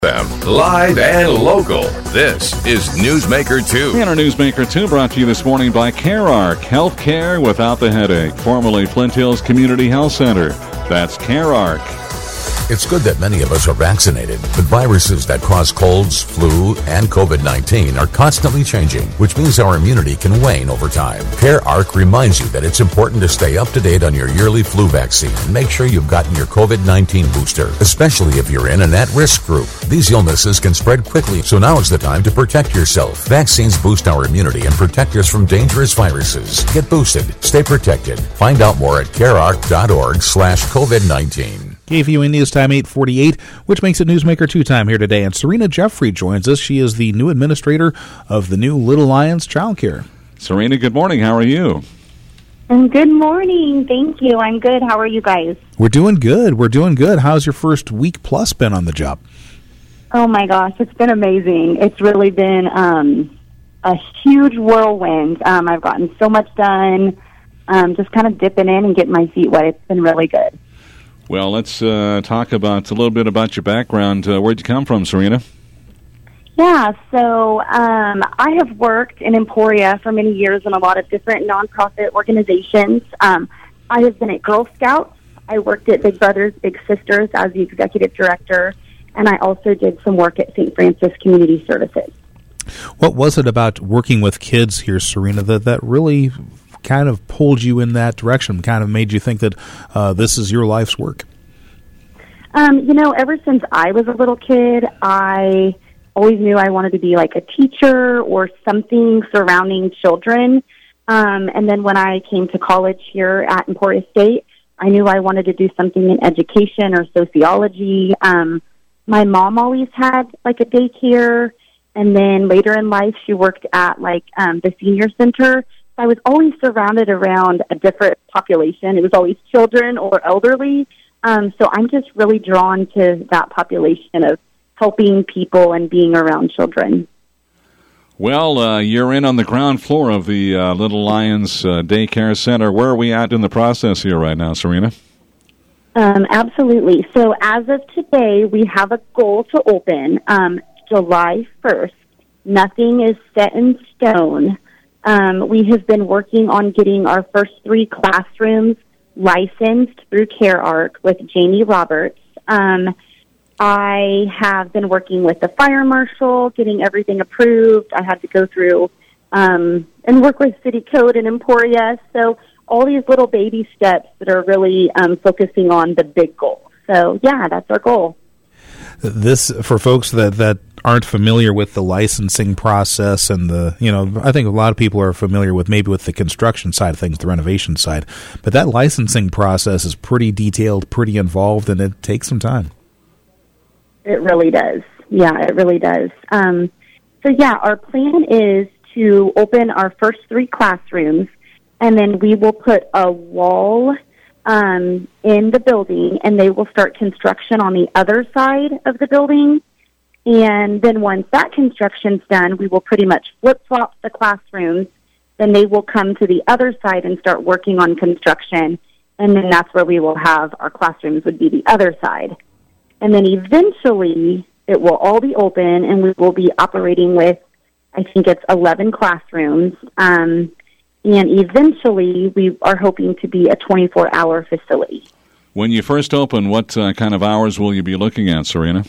Them live and local. This is Newsmaker 2. And our Newsmaker 2 brought to you this morning by CareArc. Healthcare without the headache. Formerly Flint Hills Community Health Center. That's CareArc. It's good that many of us are vaccinated, but viruses that cause colds, flu, and COVID-19 are constantly changing, which means our immunity can wane over time. CareArc reminds you that it's important to stay up to date on your yearly flu vaccine and make sure you've gotten your COVID-19 booster, especially if you're in an at-risk group. These illnesses can spread quickly, so now is the time to protect yourself. Vaccines boost our immunity and protect us from dangerous viruses. Get boosted. Stay protected. Find out more at carearc.org/COVID-19. KFUA News Time 8:48, which makes it Newsmaker 2 time here today. And Serena Jeffrey joins us. She is the new administrator of the new Little Lions Childcare. Serena, good morning. How are you? Good morning. Thank you. I'm good. How are you guys? We're doing good. How's your first week plus been on the job? Oh, my gosh. It's been amazing. It's really been a huge whirlwind. I've gotten so much done, just kind of dipping in and getting my feet wet. It's been really good. Well, let's talk about a little bit about your background. Where'd you come from, Serena? Yeah, so I have worked in Emporia for many years in a lot of different nonprofit organizations. I have been at Girl Scouts. I worked at Big Brothers Big Sisters as the executive director, and I also did some work at St. Francis Community Services. What was it about working with kids here, Serena, that really kind of pulled you in that direction, kind of made you think that this is your life's work? Ever since I was a little kid, I always knew I wanted to be like a teacher or something surrounding children. And then when I came to college here at Emporia State, I knew I wanted to do something in education or sociology. My mom always had like a daycare, and then later in life she worked at the senior center. I was always surrounded around a different population. It was always children or elderly. So I'm just really drawn to that population of helping people and being around children. Well, you're in on the ground floor of the Little Lions Daycare Center. Where are we at in the process here right now, Serena? Absolutely. So as of today, we have a goal to open July 1st. Nothing is set in stone. We have been working on getting our first 3 classrooms licensed through CareArc with Jamie Roberts. I have been working with the fire marshal, getting everything approved. I had to go through and work with City Code in Emporia. So all these little baby steps that are really focusing on the big goal. So, yeah, that's our goal. This, for folks that aren't familiar with the licensing process and I think a lot of people are familiar with maybe with the construction side of things, the renovation side, but that licensing process is pretty detailed, pretty involved, and it takes some time. It really does. Yeah, it really does. Our plan is to open our first 3 classrooms, and then we will put a wall in the building, and they will start construction on the other side of the building. And then once that construction's done, we will pretty much flip-flop the classrooms. Then they will come to the other side and start working on construction. And then that's where we will have our classrooms would be the other side. And then eventually it will all be open, and we will be operating with, I think it's 11 classrooms. And eventually we are hoping to be a 24-hour facility. When you first open, what kind of hours will you be looking at, Serena?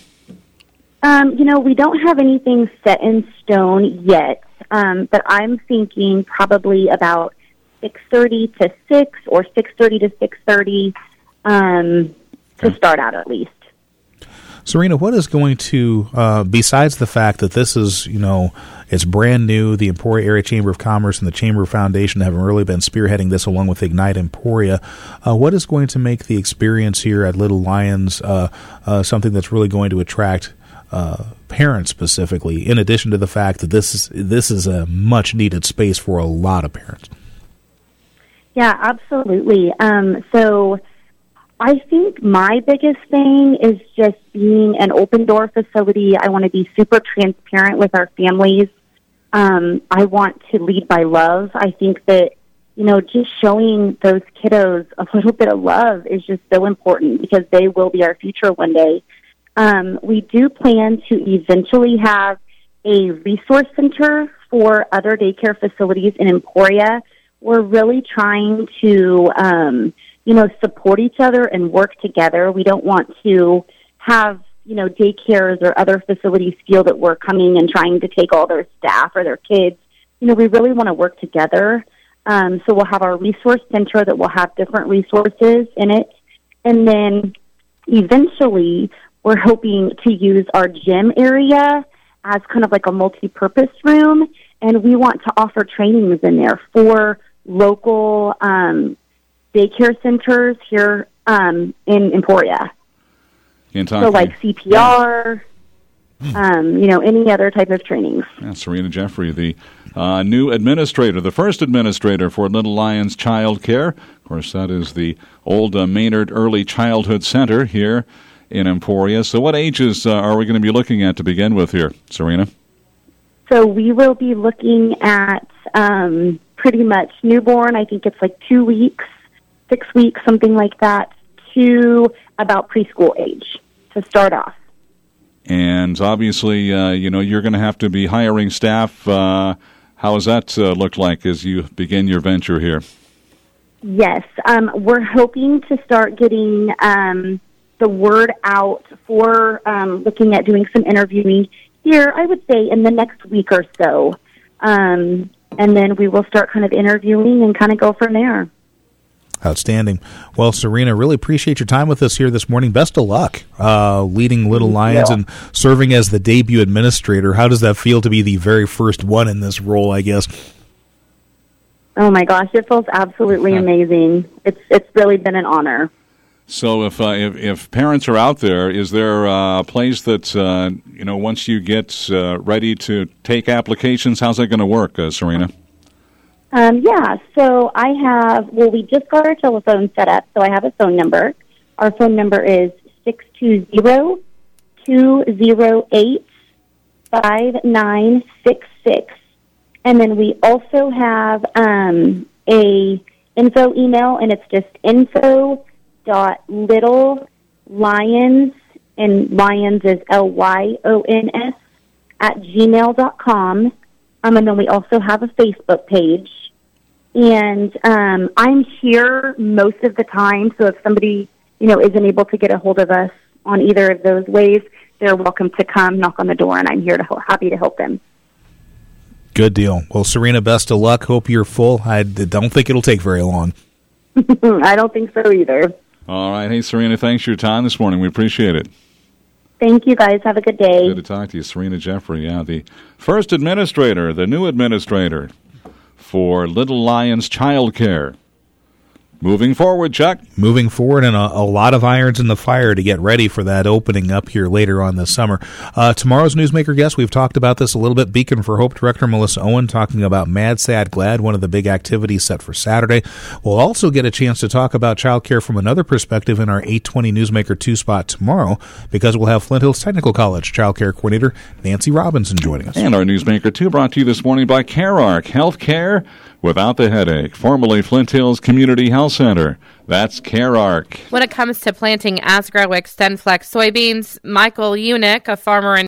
We don't have anything set in stone yet, but I'm thinking probably about 6:30 to 6 or 6:30 to 6:30 to start out at least. Serena, what is going to, besides the fact that this is, it's brand new, the Emporia Area Chamber of Commerce and the Chamber Foundation have really been spearheading this along with Ignite Emporia, what is going to make the experience here at Little Lions something that's really going to attract parents specifically, in addition to the fact that this is a much-needed space for a lot of parents? Yeah, absolutely. So I think my biggest thing is just being an open-door facility. I want to be super transparent with our families. I want to lead by love. I think that, just showing those kiddos a little bit of love is just so important because they will be our future one day. We do plan to eventually have a resource center for other daycare facilities in Emporia. We're really trying to, support each other and work together. We don't want to have, daycares or other facilities feel that we're coming and trying to take all their staff or their kids. We really want to work together. So we'll have our resource center that will have different resources in it. And then eventually we're hoping to use our gym area as kind of like a multi-purpose room. And we want to offer trainings in there for local daycare centers here in Emporia. So like CPR, any other type of trainings. Yeah, Serena Jeffrey, the new administrator, the first administrator for Little Lions Child Care. Of course, that is the old Maynard Early Childhood Center here in Emporia. So what ages are we going to be looking at to begin with here, Serena? So we will be looking at pretty much newborn, I think it's like 2 weeks, 6 weeks, something like that, to about preschool age to start off. And obviously, you're going to have to be hiring staff. How does that look like as you begin your venture here? Yes, we're hoping to start getting the word out for looking at doing some interviewing here, I would say, in the next week or so. And then we will start kind of interviewing and kind of go from there. Outstanding. Well, Serena, really appreciate your time with us here this morning. Best of luck leading Little Lions and serving as the debut administrator. How does that feel to be the very first one in this role, I guess? Oh, my gosh, it feels absolutely amazing. It's really been an honor. So if parents are out there, is there a place that, once you get ready to take applications, how's that going to work, Serena? So we just got our telephone set up, so I have a phone number. Our phone number is 620-208-5966. And then we also have a info email, and it's just info.littlelions, and Lions is LYONS, @gmail.com. And then we also have a Facebook page. And I'm here most of the time, so if somebody, isn't able to get a hold of us on either of those ways, they're welcome to come knock on the door, and I'm here happy to help them. Good deal. Well, Serena, best of luck. Hope you're full. I don't think it'll take very long. I don't think so either. All right. Hey, Serena, thanks for your time this morning. We appreciate it. Thank you, guys. Have a good day. Good to talk to you. Serena Jeffrey, the first administrator, the new administrator for Little Lions Child Care. Moving forward, Chuck. Moving forward, and a lot of irons in the fire to get ready for that opening up here later on this summer. Tomorrow's Newsmaker guest, we've talked about this a little bit. Beacon for Hope Director Melissa Owen talking about Mad, Sad, Glad, one of the big activities set for Saturday. We'll also get a chance to talk about child care from another perspective in our 820 Newsmaker 2 spot tomorrow, because we'll have Flint Hills Technical College child care coordinator Nancy Robinson joining us. And our Newsmaker 2 brought to you this morning by CareArc Health Care without the headache, formerly Flint Hills Community Health Center. That's CareArc. When it comes to planting Asgrow XtendFlex soybeans, Michael Unick, a farmer in